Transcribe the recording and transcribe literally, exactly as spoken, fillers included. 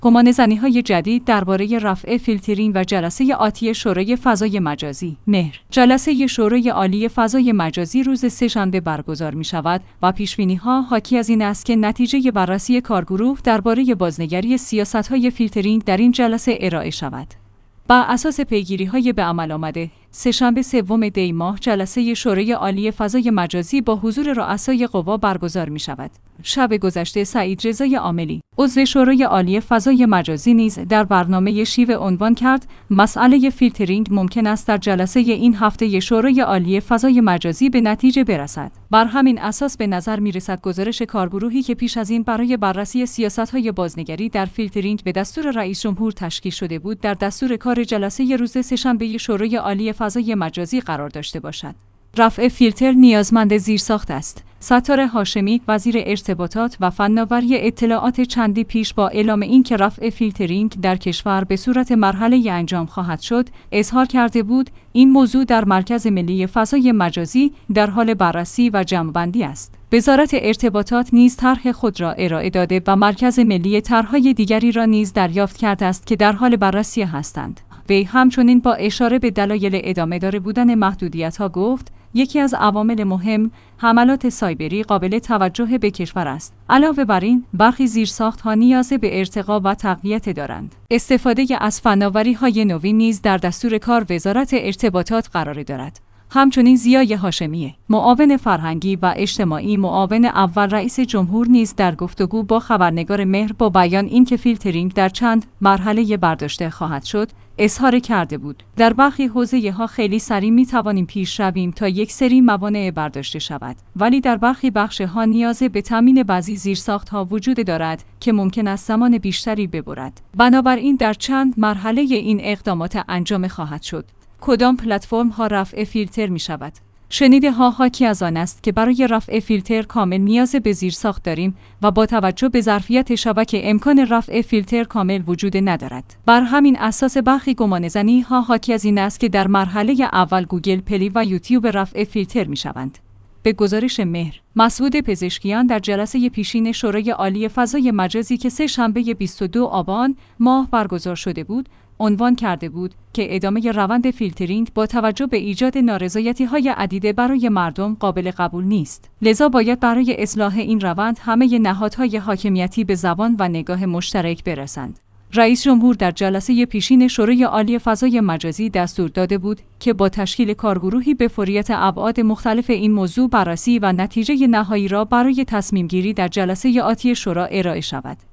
گمانه‌زنی‌های جدید درباره رفع فیلترینگ و جلسه آتی شورای فضای مجازی مهر. جلسه شورای عالی فضای مجازی روز سه‌شنبه برگزار می‌شود و پیش‌بینی‌ها حاکی از این است که نتیجه بررسی کارگروه درباره بازنگری سیاست‌های فیلترینگ در این جلسه ارائه شود. بر اساس پیگیری‌های به عمل آمده، سه‌شنبه سوم دی ماه جلسه شورای عالی فضای مجازی با حضور رؤسای قوا برگزار می‌شود. شب گذشته سعید رضای عاملی، عضو شورای عالی فضای مجازی نیز در برنامه شیوه عنوان کرد مسئله فیلترینگ ممکن است در جلسه این هفته شورای عالی فضای مجازی به نتیجه برسد. بر همین اساس به نظر می‌رسد گزارش کارگروهی که پیش از این برای بررسی سیاست‌های بازنگری در فیلترینگ به دستور رئیس جمهور تشکیل شده بود، در دستور کار جلسه روز سه‌شنبه شورای عالی فضای مجازی قرار داشته باشد. رفع فیلتر نیازمند زیرساخت است. ستار هاشمی، وزیر ارتباطات و فناوری اطلاعات چندی پیش با اعلام اینکه رفع فیلترینگ در کشور به صورت مرحله انجام خواهد شد، اظهار کرده بود این موضوع در مرکز ملی فضای مجازی در حال بررسی و جمع‌بندی است. وزارت ارتباطات نیز طرح خود را ارائه داده و مرکز ملی طرح‌های دیگری را نیز دریافت کرده است که در حال بررسی هستند. وی همچنین با اشاره به دلایل ادامه دار بودن محدودیت‌ها گفت یکی از عوامل مهم حملات سایبری قابل توجه به کشور است. علاوه بر این، برخی زیرساخت‌ها نیاز به ارتقا و تقویت دارند. استفاده از فناوری‌های نوین نیز در دستور کار وزارت ارتباطات قرار دارد. همچنین ضیای هاشمی، معاون فرهنگی و اجتماعی معاون اول رئیس جمهور نیز در گفتگو با خبرنگار مهر با بیان اینکه فیلترینگ در چند مرحله برداشته خواهد شد، اظهار کرده بود در برخی حوزه‌ها خیلی سریع می توانیم پیش رویم تا یک سری موانع برداشته شود، ولی در برخی بخش‌ها نیاز به تامین بعضی زیرساخت‌ها وجود دارد که ممکن است زمان بیشتری ببرد. بنابراین در چند مرحله این اقدامات انجام خواهد شد. کدام پلتفرم ها رفع فیلتر می شود؟ شنیده ها حاکی از آن است که برای رفع فیلتر کامل نیاز به زیرساخت داریم و با توجه به ظرفیت شبکه امکان رفع فیلتر کامل وجود ندارد. بر همین اساس برخی گمانه‌زنی ها حاکی از این است که در مرحله اول گوگل پلی و یوتیوب رفع فیلتر می شوند. به گزارش مهر، مسعود پزشکیان در جلسه پیشین شورای عالی فضای مجازی که سه شنبه بیست و دو آبان ماه برگزار شده بود، عنوان کرده بود که ادامه روند فیلترینگ با توجه به ایجاد نارضایتی‌های عدیده برای مردم قابل قبول نیست. لذا باید برای اصلاح این روند همه نهادهای حاکمیتی به زبان و نگاه مشترک برسند. رئیس جمهور در جلسه پیشین شورای عالی فضای مجازی دستور داده بود که با تشکیل کارگروهی به فوریت ابعاد مختلف این موضوع بررسی و نتیجه نهایی را برای تصمیم گیری در جلسه آتی شورا ارائه شود.